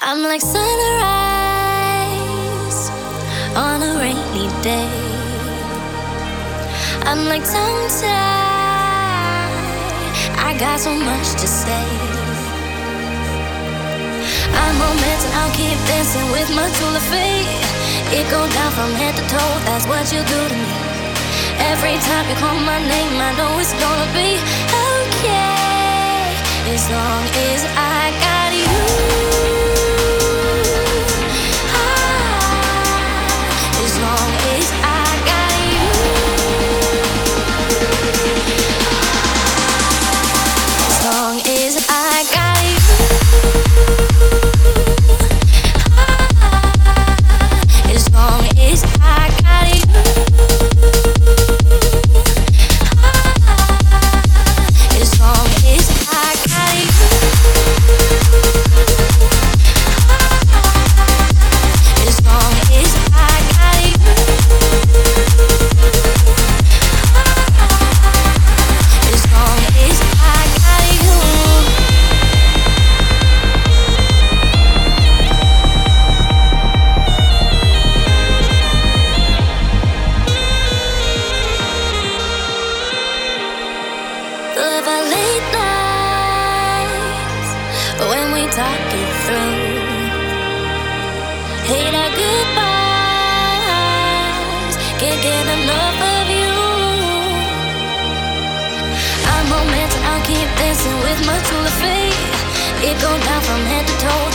I'm like sunrise on a rainy day. I'm like tongue tied. I got so much to say. I'm romantic, I'll keep dancing with my tool of fate. It go down from head to toe, that's what you do to me. Every time you call my name, I know it's gonna be okay, as long as I got you. As long as I got you. As long as I got you. As long as I got you. As long as I got you. As long as I got you. As long as I got you. Love our late nights when we talk it through. Hate our goodbyes, can't get enough of you. I'm romantic, I'll keep dancing with my tool of fate. It go down from head to toe,